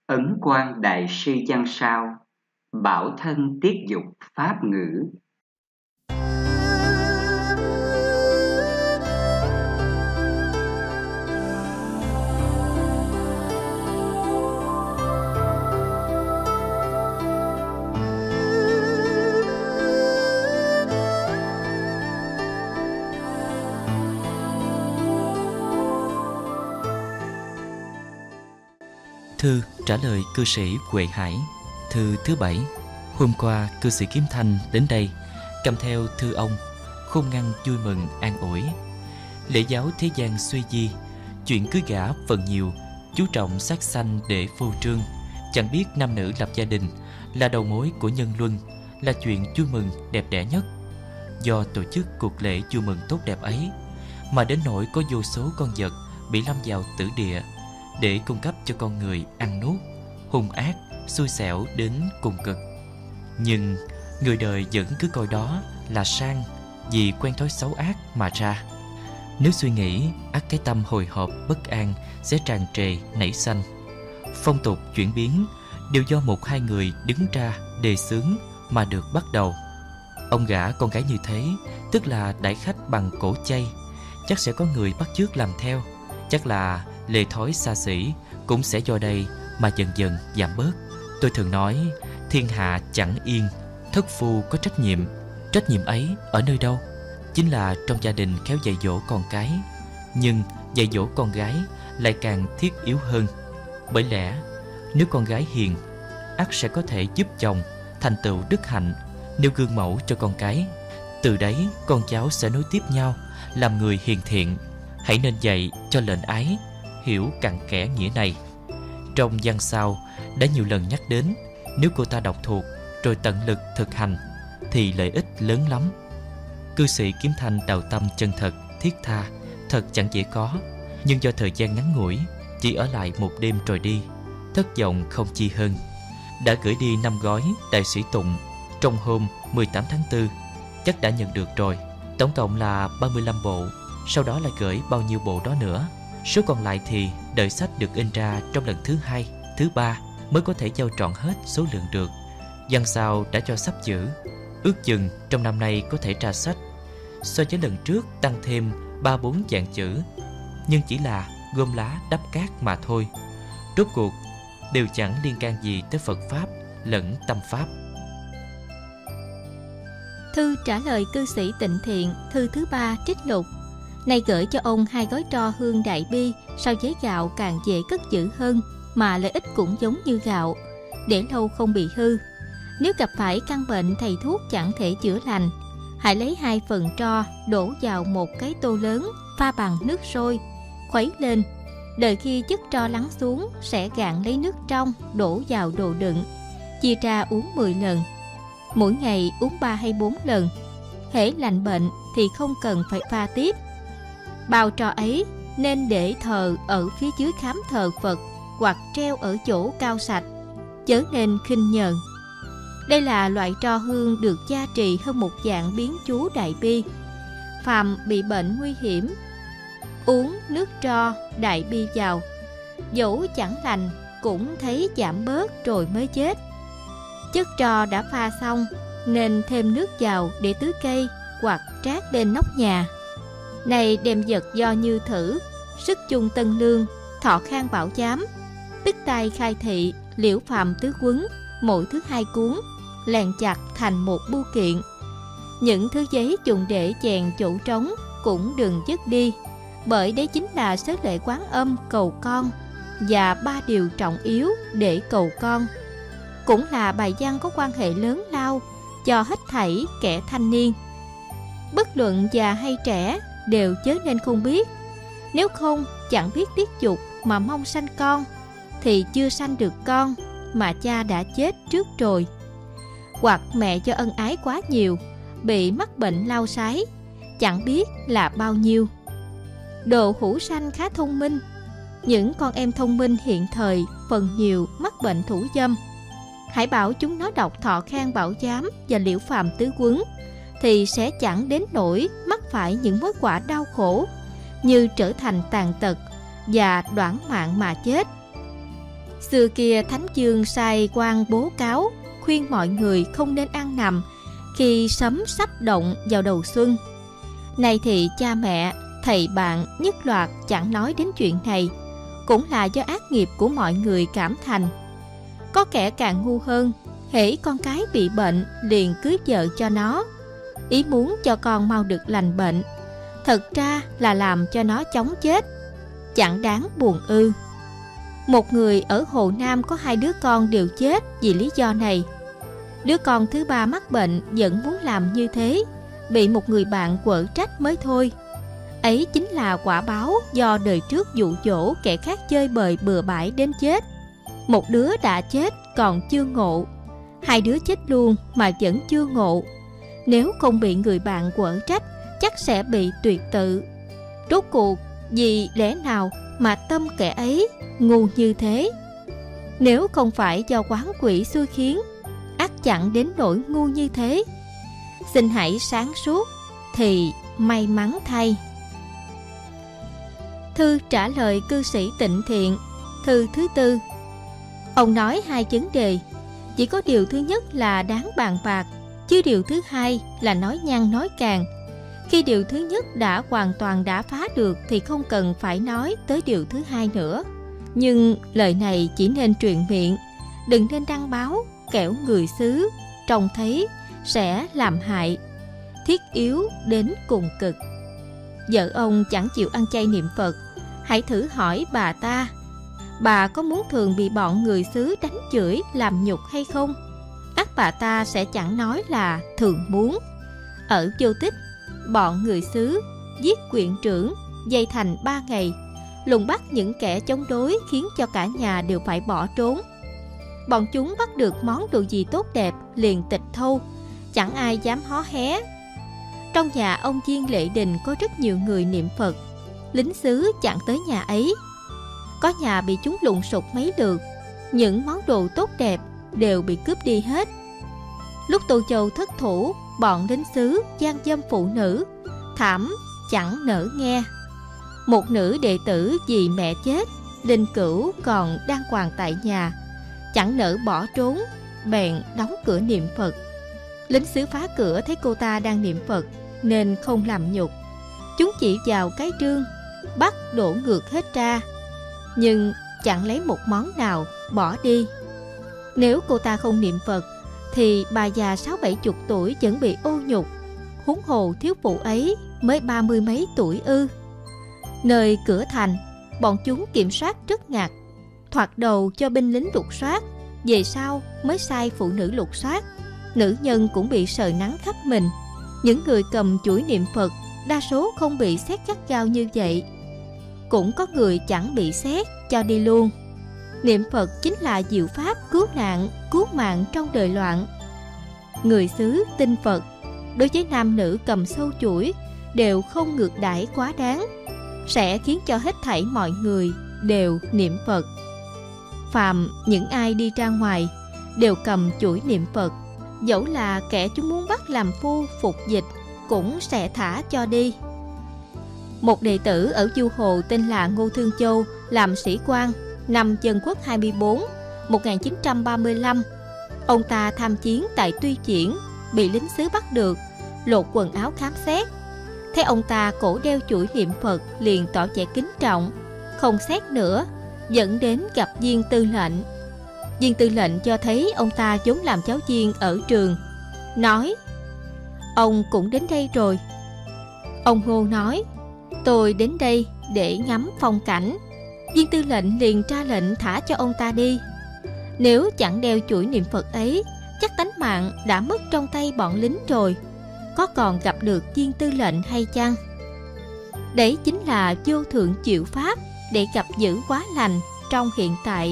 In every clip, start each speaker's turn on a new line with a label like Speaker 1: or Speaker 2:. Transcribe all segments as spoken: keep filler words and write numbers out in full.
Speaker 1: Ấn Quang đại sư văn sao, bảo thân tiết dục pháp ngữ.
Speaker 2: Thư trả lời cư sĩ Huệ Hải. Thư thứ bảy. Hôm qua cư sĩ Kiếm Thanh đến đây cầm theo thư ông, khôn ngăn vui mừng an ủi. Lễ giáo thế gian suy di, chuyện cưới gả phần nhiều, chú trọng sát sanh để phô trương, chẳng biết nam nữ lập gia đình là đầu mối của nhân luân, là chuyện vui mừng đẹp đẽ nhất. Do tổ chức cuộc lễ vui mừng tốt đẹp ấy mà đến nỗi có vô số con vật bị lâm vào tử địa để cung cấp cho con người ăn nuốt, hung ác, xui xẻo đến cùng cực. Nhưng người đời vẫn cứ coi đó là sang, vì quen thói xấu ác mà ra. Nếu suy nghĩ, ắt cái tâm hồi hộp bất an sẽ tràn trề nảy sanh. Phong tục chuyển biến đều do một hai người đứng ra đề xướng mà được bắt đầu. Ông gả con gái như thế, tức là đãi khách bằng cổ chay, chắc sẽ có người bắt chước làm theo. Chắc là lề thói xa xỉ cũng sẽ do đây mà dần dần giảm bớt. Tôi thường nói, thiên hạ chẳng yên, thất phu có trách nhiệm. Trách nhiệm ấy ở nơi đâu? Chính là trong gia đình khéo dạy dỗ con cái. Nhưng dạy dỗ con gái lại càng thiết yếu hơn. Bởi lẽ nếu con gái hiền, ắt sẽ có thể giúp chồng thành tựu đức hạnh, nêu gương mẫu cho con cái. Từ đấy con cháu sẽ nối tiếp nhau làm người hiền thiện. Hãy nên dạy cho lệnh ái hiểu cặn kẽ nghĩa này. Trong văn sao đã nhiều lần nhắc đến, nếu cô ta đọc thuộc rồi tận lực thực hành thì lợi ích lớn lắm. Cư sĩ Kiếm Thanh đào tâm chân thật, thiết tha, thật chẳng dễ có. Nhưng do thời gian ngắn ngủi, chỉ ở lại một đêm rồi đi, thất vọng không chi hơn. Đã gửi đi năm gói đại sĩ tụng trong hôm mười tám tháng tư, chắc đã nhận được rồi. Tổng cộng là ba mươi lăm bộ. Sau đó lại gửi bao nhiêu bộ đó nữa. Số còn lại thì đợi sách được in ra trong lần thứ hai, thứ ba mới có thể giao trọn hết số lượng được. Văn sao đã cho sắp chữ, ước chừng trong năm nay có thể ra sách. So với lần trước tăng thêm ba bốn vạn chữ, nhưng chỉ là gom lá đắp cát mà thôi. Rốt cuộc đều chẳng liên can gì tới Phật Pháp lẫn tâm Pháp.
Speaker 3: Thư trả lời cư sĩ Tịnh Thiện, thư thứ ba trích lục. Nay gửi cho ông hai gói tro hương đại bi, so với gạo càng dễ cất giữ hơn, mà lợi ích cũng giống như gạo, để lâu không bị hư. Nếu gặp phải căn bệnh thầy thuốc chẳng thể chữa lành, hãy lấy hai phần tro đổ vào một cái tô lớn, pha bằng nước sôi, khuấy lên. Đợi khi chất tro lắng xuống, sẽ gạn lấy nước trong đổ vào đồ đựng, chia ra uống mười lần. Mỗi ngày uống ba hay bốn lần. Hễ lành bệnh thì không cần phải pha tiếp. Bao tro ấy nên để thờ ở phía dưới khám thờ Phật, hoặc treo ở chỗ cao sạch, chớ nên khinh nhờn. Đây là loại tro hương được gia trì hơn một dạng biến chú đại bi. Phàm bị bệnh nguy hiểm, uống nước tro đại bi vào, dẫu chẳng lành cũng thấy giảm bớt rồi mới chết. Chất tro đã pha xong nên thêm nước vào để tưới cây hoặc trát lên nóc nhà. Này đem vật do như thử, sức chung tân lương, thọ khang bảo giám, tức tay khai thị, liễu phạm tứ quấn, mỗi thứ hai cuốn, lèn chặt thành một bưu kiện. Những thứ giấy dùng để chèn chỗ trống cũng đừng dứt đi, bởi đấy chính là sớ lễ Quán Âm cầu con, và ba điều trọng yếu để cầu con. Cũng là bài văn có quan hệ lớn lao cho hết thảy kẻ thanh niên. Bất luận già hay trẻ đều chớ nên không biết. Nếu không chẳng biết tiết dục mà mong sanh con, thì chưa sanh được con mà cha đã chết trước rồi. Hoặc mẹ do ân ái quá nhiều, bị mắc bệnh lao sái, chẳng biết là bao nhiêu. Đồ hữu sanh khá thông minh. Những con em thông minh hiện thời phần nhiều mắc bệnh thủ dâm. Hãy bảo chúng nó đọc thọ khang bảo giám và liễu phàm tứ quấn, thì sẽ chẳng đến nỗi mắc phải những mối quả đau khổ như trở thành tàn tật và đoản mạng mà chết. Xưa kia Thánh Dương sai quan bố cáo, khuyên mọi người không nên ăn nằm khi sấm sắp động vào đầu xuân. Nay thì cha mẹ, thầy bạn nhất loạt chẳng nói đến chuyện này, cũng là do ác nghiệp của mọi người cảm thành. Có kẻ càng ngu hơn, hễ con cái bị bệnh liền cưới vợ cho nó, ý muốn cho con mau được lành bệnh, thật ra là làm cho nó chóng chết, chẳng đáng buồn ư. Một người ở Hồ Nam có hai đứa con đều chết vì lý do này. Đứa con thứ ba mắc bệnh vẫn muốn làm như thế, bị một người bạn quở trách mới thôi. Ấy chính là quả báo do đời trước dụ dỗ kẻ khác chơi bời bừa bãi đến chết. Một đứa đã chết còn chưa ngộ, hai đứa chết luôn mà vẫn chưa ngộ. Nếu không bị người bạn quở trách, chắc sẽ bị tuyệt tự. Rốt cuộc vì lẽ nào mà tâm kẻ ấy ngu như thế? Nếu không phải do quán quỷ xui khiến, ắt chẳng đến nỗi ngu như thế. Xin hãy sáng suốt thì may mắn thay. Thư trả lời cư sĩ Tịnh Thiện. Thư thứ tư. Ông nói hai vấn đề, chỉ có điều thứ nhất là đáng bàn bạc, chứ điều thứ hai là nói nhăng nói càng. Khi điều thứ nhất đã hoàn toàn đã phá được thì không cần phải nói tới điều thứ hai nữa. Nhưng lời này chỉ nên truyền miệng, đừng nên đăng báo, kẻo người xứ trông thấy sẽ làm hại, thiết yếu đến cùng cực. Vợ ông chẳng chịu ăn chay niệm Phật, hãy thử hỏi bà ta, bà có muốn thường bị bọn người xứ đánh chửi làm nhục hay không? Ắt bà ta sẽ chẳng nói là thường muốn. Ở Vô Tích, bọn người xứ giết quyện trưởng, dây thành ba ngày, lùng bắt những kẻ chống đối khiến cho cả nhà đều phải bỏ trốn. Bọn chúng bắt được món đồ gì tốt đẹp liền tịch thu, chẳng ai dám hó hé. Trong nhà ông Viên Lệ Đình có rất nhiều người niệm Phật, lính xứ chẳng tới nhà ấy. Có nhà bị chúng lùng sục mấy lượt, những món đồ tốt đẹp đều bị cướp đi hết. Lúc Tô Châu thất thủ, bọn lính xứ gian dâm phụ nữ, thảm chẳng nỡ nghe. Một nữ đệ tử vì mẹ chết, linh cữu còn đang quàng tại nhà, chẳng nỡ bỏ trốn, bèn đóng cửa niệm Phật. Lính xứ phá cửa thấy cô ta đang niệm Phật nên không làm nhục. Chúng chỉ vào cái trương, bắt đổ ngược hết ra, nhưng chẳng lấy một món nào bỏ đi. Nếu cô ta không niệm Phật thì bà già sáu bảy chục tuổi vẫn bị ô nhục, huống hồ thiếu phụ ấy mới ba mươi mấy tuổi ư. Nơi cửa thành, bọn chúng kiểm soát rất ngặt, thoạt đầu cho binh lính lục soát, về sau mới sai phụ nữ lục soát. Nữ nhân cũng bị sờ nắng khắp mình. Những người cầm chuỗi niệm Phật đa số không bị xét gắt gao như vậy, cũng có người chẳng bị xét cho đi luôn. Niệm Phật chính là diệu pháp cứu nạn, cứu mạng trong đời loạn. Người xứ tin Phật, đối với nam nữ cầm sâu chuỗi đều không ngược đãi quá đáng, sẽ khiến cho hết thảy mọi người đều niệm Phật. Phàm những ai đi ra ngoài đều cầm chuỗi niệm Phật, dẫu là kẻ chúng muốn bắt làm phu phục dịch cũng sẽ thả cho đi. Một đệ tử ở Du Hồ tên là Ngô Thương Châu làm sĩ quan năm Dân Quốc hai mươi tư, một nghìn chín trăm ba mươi lăm. Ông ta tham chiến tại Tuy Chiễn, bị lính xứ bắt được, lột quần áo khám xét. Thấy ông ta cổ đeo chuỗi niệm Phật liền tỏ vẻ kính trọng, không xét nữa, dẫn đến gặp viên tư lệnh. Viên tư lệnh cho thấy ông ta vốn làm giáo viên ở trường, nói: "Ông cũng đến đây rồi." Ông Ngô nói: "Tôi đến đây để ngắm phong cảnh." Viên tư lệnh liền ra lệnh thả cho ông ta đi. Nếu chẳng đeo chuỗi niệm Phật ấy, chắc tánh mạng đã mất trong tay bọn lính rồi, có còn gặp được viên tư lệnh hay chăng? Đấy chính là vô thượng diệu pháp để gặp giữ quá lành trong hiện tại.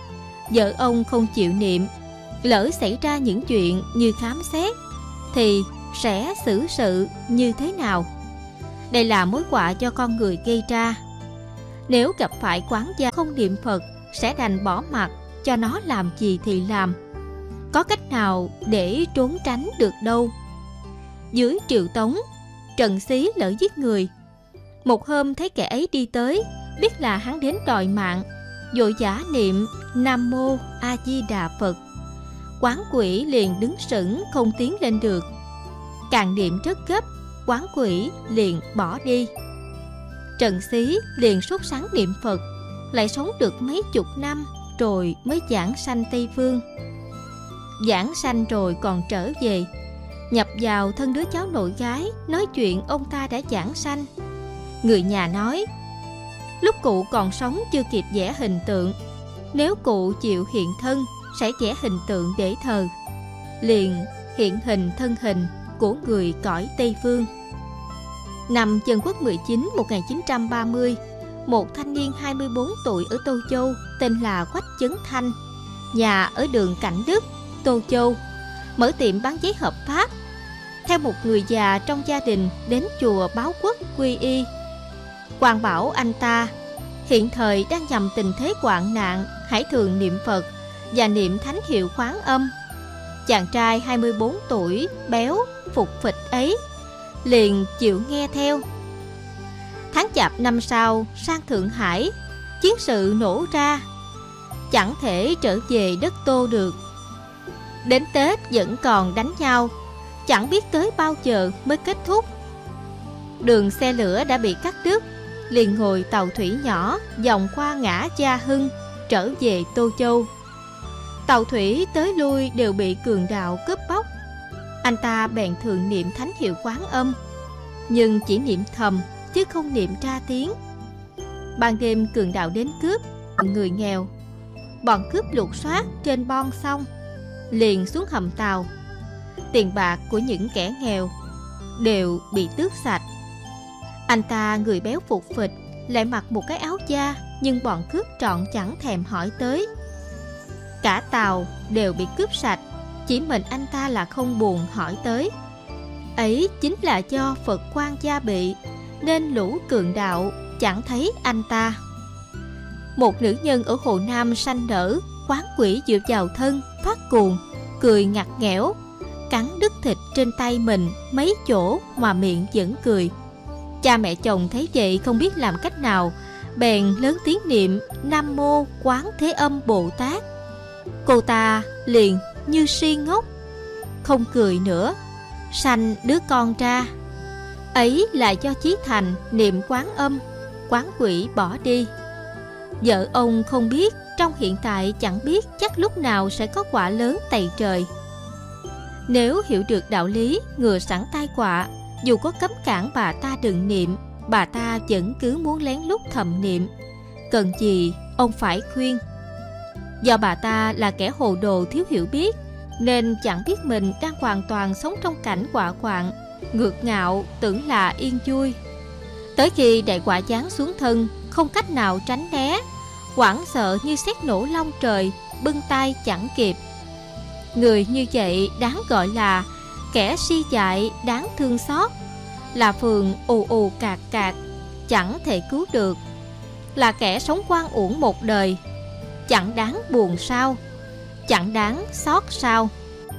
Speaker 3: Vợ ông không chịu niệm, lỡ xảy ra những chuyện như khám xét thì sẽ xử sự như thế nào? Đây là mối họa do con người gây ra. Nếu gặp phải quán gia không niệm Phật, sẽ đành bỏ mặc cho nó làm gì thì làm, có cách nào để trốn tránh được đâu. Dưới Triều Tống, Trần Xí lỡ giết người. Một hôm thấy kẻ ấy đi tới, biết là hắn đến đòi mạng, vội vã niệm Nam Mô A Di Đà Phật. Quán quỷ liền đứng sững không tiến lên được. Càng niệm rất gấp, quán quỷ liền bỏ đi. Trần Xí liền sốt sắng niệm Phật, lại sống được mấy chục năm rồi mới giảng sanh Tây Phương. Giảng sanh rồi còn trở về, nhập vào thân đứa cháu nội gái, nói chuyện ông ta đã giảng sanh. Người nhà nói, lúc cụ còn sống chưa kịp vẽ hình tượng, nếu cụ chịu hiện thân sẽ vẽ hình tượng để thờ. Liền hiện hình thân hình của người cõi Tây Phương. Năm Dân Quốc mười chín một nghìn chín trăm ba mươi, một thanh niên hai mươi bốn tuổi ở Tô Châu tên là Quách Chấn Thanh, nhà ở đường Cảnh Đức, Tô Châu, mở tiệm bán giấy hợp pháp. Theo một người già trong gia đình đến chùa Báo Quốc quy y. Quan bảo anh ta, hiện thời đang nhằm tình thế hoạn nạn, hãy thường niệm Phật và niệm thánh hiệu Quán Âm. Chàng trai hai mươi bốn tuổi, béo, phục phịch ấy liền chịu nghe theo. Tháng Chạp năm sau, sang Thượng Hải, chiến sự nổ ra, chẳng thể trở về đất Tô được. Đến Tết vẫn còn đánh nhau, chẳng biết tới bao giờ mới kết thúc. Đường xe lửa đã bị cắt đứt, liền ngồi tàu thủy nhỏ vòng qua ngã Gia Hưng trở về Tô Châu. Tàu thủy tới lui đều bị cường đạo cướp bóc. Anh ta bèn thường niệm thánh hiệu Quán Âm, nhưng chỉ niệm thầm chứ không niệm ra tiếng. Ban đêm cường đạo đến cướp người nghèo, bọn cướp lục soát trên bon sông, liền xuống hầm tàu. Tiền bạc của những kẻ nghèo đều bị tước sạch. Anh ta người béo phục phịch, lại mặc một cái áo da, nhưng bọn cướp trọn chẳng thèm hỏi tới. Cả tàu đều bị cướp sạch, chỉ mình anh ta là không buồn hỏi tới. Ấy chính là do Phật quan gia bị, nên lũ cường đạo chẳng thấy anh ta. Một nữ nhân ở Hồ Nam sanh nở, quán quỷ dựa vào thân, phát cuồng, cười ngặt nghẽo, cắn đứt thịt trên tay mình mấy chỗ mà miệng vẫn cười. Cha mẹ chồng thấy vậy không biết làm cách nào, bèn lớn tiếng niệm Nam Mô Quán Thế Âm Bồ Tát. Cô ta liền như si ngốc, không cười nữa, sanh đứa con ra. Ấy là do Chí Thành niệm Quán Âm, quán quỷ bỏ đi. Vợ ông không biết, trong hiện tại chẳng biết chắc lúc nào sẽ có quả lớn tày trời. Nếu hiểu được đạo lý ngừa sẵn tai họa, dù có cấm cản bà ta đừng niệm, bà ta vẫn cứ muốn lén lút thầm niệm. Cần gì ông phải khuyên. Do bà ta là kẻ hồ đồ thiếu hiểu biết, nên chẳng biết mình đang hoàn toàn sống trong cảnh họa hoạn, ngược ngạo tưởng là yên vui. Tới khi đại họa giáng xuống thân, không cách nào tránh né, hoảng sợ như sét nổ long trời, bưng tay chẳng kịp. Người như vậy đáng gọi là kẻ si dại đáng thương xót, là phường ù ù cạc cạc, chẳng thể cứu được, là kẻ sống oan uổng một đời, chẳng đáng buồn sao, chẳng đáng xót sao.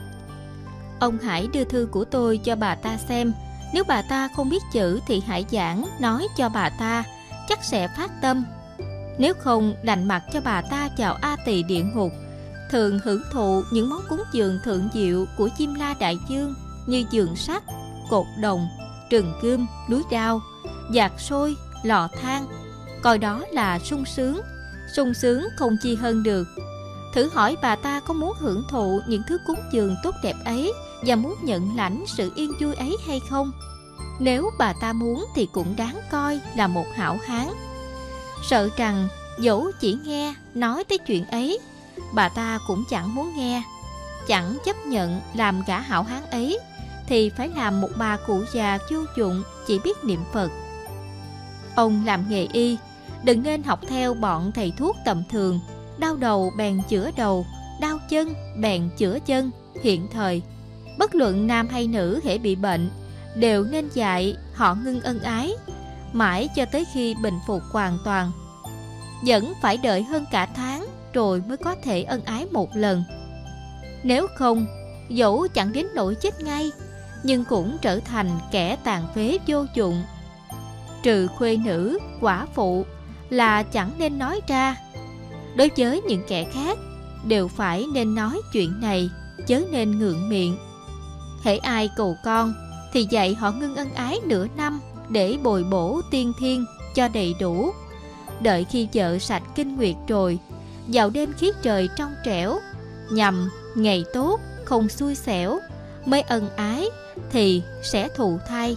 Speaker 3: Ông hãy đưa thư của tôi cho bà ta xem. Nếu bà ta không biết chữ thì hãy giảng nói cho bà ta, chắc sẽ phát tâm. Nếu không, đành mặc cho bà ta vào A Tỳ địa ngục, thường hưởng thụ những món cúng dường thượng diệu của Chim La Đại Dương như giường sắt, cột đồng, rừng gươm, núi đao, dạt sôi, lò than, coi đó là sung sướng, sung sướng không chi hơn được. Thử hỏi bà ta có muốn hưởng thụ những thứ cúng dường tốt đẹp ấy và muốn nhận lãnh sự yên vui ấy hay không? Nếu bà ta muốn thì cũng đáng coi là một hảo hán. Sợ rằng dẫu chỉ nghe nói tới chuyện ấy, bà ta cũng chẳng muốn nghe, chẳng chấp nhận làm gã hảo hán ấy, thì phải làm một bà cụ già vô dụng chỉ biết niệm Phật. Ông làm nghề y, đừng nên học theo bọn thầy thuốc tầm thường, đau đầu bèn chữa đầu, đau chân bèn chữa chân. Hiện thời, bất luận nam hay nữ hễ bị bệnh, đều nên dạy họ ngưng ân ái, mãi cho tới khi bình phục hoàn toàn. Vẫn phải đợi hơn cả tháng rồi mới có thể ân ái một lần. Nếu không, dẫu chẳng đến nỗi chết ngay, nhưng cũng trở thành kẻ tàn phế vô dụng. Trừ khuê nữ, quả phụ là chẳng nên nói ra. Đối với những kẻ khác, đều phải nên nói chuyện này, chớ nên ngượng miệng. Hễ ai cầu con thì dạy họ ngưng ân ái nửa năm để bồi bổ tiên thiên cho đầy đủ. Đợi khi vợ sạch kinh nguyệt rồi, vào đêm khí trời trong trẻo, nhằm ngày tốt không xui xẻo, mới ân ái thì sẽ thụ thai.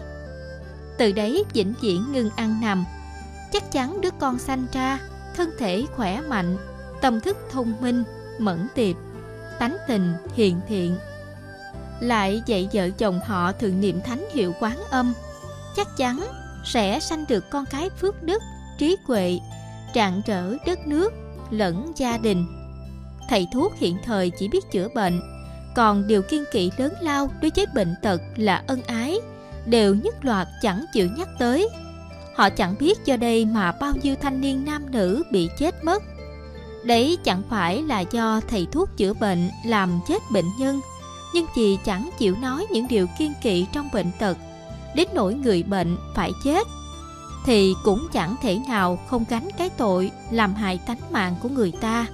Speaker 3: Từ đấy vĩnh viễn ngưng ăn nằm, chắc chắn đứa con sanh ra thân thể khỏe mạnh, tâm thức thông minh, mẫn tiệp, tánh tình hiền thiện. Lại dạy vợ chồng họ thường niệm thánh hiệu Quán Âm, chắc chắn sẽ sanh được con cái phước đức, trí huệ, rạng rỡ đất nước lẫn gia đình. Thầy thuốc hiện thời chỉ biết chữa bệnh, còn điều kiêng kỵ lớn lao đối với bệnh tật là ân ái đều nhất loạt chẳng chịu nhắc tới. Họ chẳng biết do đây mà bao nhiêu thanh niên nam nữ bị chết mất. Đấy chẳng phải là do thầy thuốc chữa bệnh làm chết bệnh nhân, nhưng vì chẳng chịu nói những điều kiêng kỵ trong bệnh tật, đến nỗi người bệnh phải chết, thì cũng chẳng thể nào không gánh cái tội làm hại tánh mạng của người ta.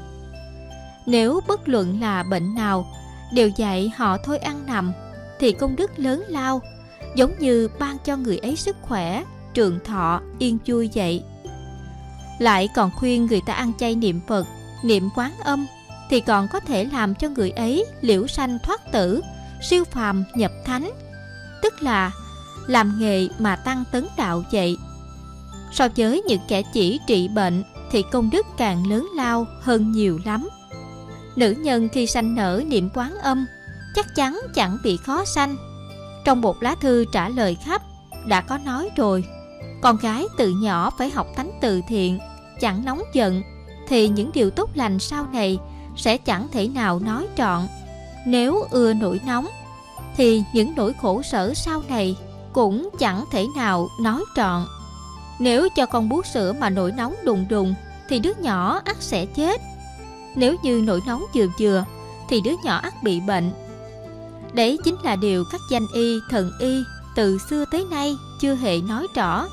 Speaker 3: Nếu bất luận là bệnh nào đều dạy họ thôi ăn nằm, thì công đức lớn lao, giống như ban cho người ấy sức khỏe, trường thọ, yên vui vậy. Lại còn khuyên người ta ăn chay niệm Phật, niệm Quán Âm, thì còn có thể làm cho người ấy liễu sanh thoát tử, siêu phàm nhập thánh, tức là làm nghề mà tăng tấn đạo vậy. So với những kẻ chỉ trị bệnh thì công đức càng lớn lao hơn nhiều lắm. Nữ nhân khi sanh nở niệm Quán Âm chắc chắn chẳng bị khó sanh. Trong một lá thư trả lời khắp đã có nói rồi, con gái từ nhỏ phải học tánh từ thiện, chẳng nóng giận, thì những điều tốt lành sau này sẽ chẳng thể nào nói trọn. Nếu ưa nổi nóng thì những nỗi khổ sở sau này cũng chẳng thể nào nói trọn. Nếu cho con bú sữa mà nổi nóng đùng đùng thì đứa nhỏ ắt sẽ chết. Nếu như nổi nóng vừa vừa thì đứa nhỏ ắt bị bệnh. Đấy chính là điều các danh y, thần y từ xưa tới nay chưa hề nói rõ.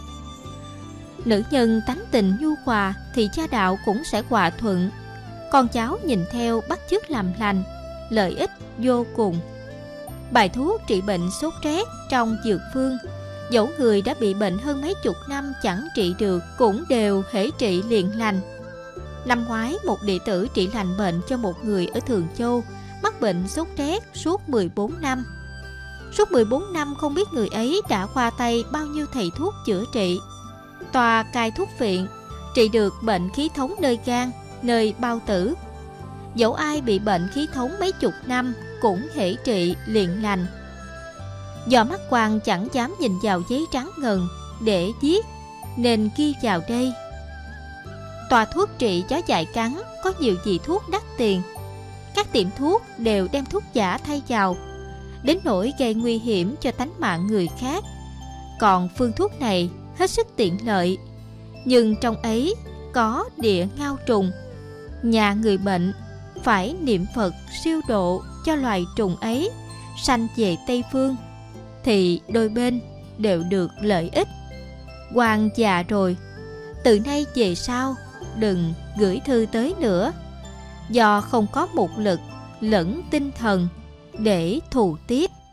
Speaker 3: Nữ nhân tánh tình nhu hòa thì cha đạo cũng sẽ hòa thuận. Con cháu nhìn theo bắt chước làm lành, lợi ích vô cùng. Bài thuốc trị bệnh sốt rét trong dược phương, dẫu người đã bị bệnh hơn mấy chục năm chẳng trị được, cũng đều hễ trị liền lành. Năm ngoái, một đệ tử trị lành bệnh cho một người ở Thường Châu mắc bệnh sốt rét suốt mười bốn năm. Suốt mười bốn năm không biết người ấy đã qua tay bao nhiêu thầy thuốc chữa trị. Tòa cai thuốc viện, trị được bệnh khí thống nơi gan, nơi bao tử. Dẫu ai bị bệnh khí thống mấy chục năm cũng hễ trị liền lành. Do mắt quan chẳng dám nhìn vào giấy trắng ngần để viết, nên ghi vào đây: tòa thuốc trị chó dại cắn có nhiều vị thuốc đắt tiền. Các tiệm thuốc đều đem thuốc giả thay vào, đến nỗi gây nguy hiểm cho tánh mạng người khác. Còn phương thuốc này hết sức tiện lợi, nhưng trong ấy có địa ngao trùng. Nhà người bệnh phải niệm Phật siêu độ cho loài trùng ấy sanh về Tây Phương, thì đôi bên đều được lợi ích. Quan già rồi, từ nay về sau đừng gửi thư tới nữa, do không có mục lực lẫn tinh thần để thù tiếp.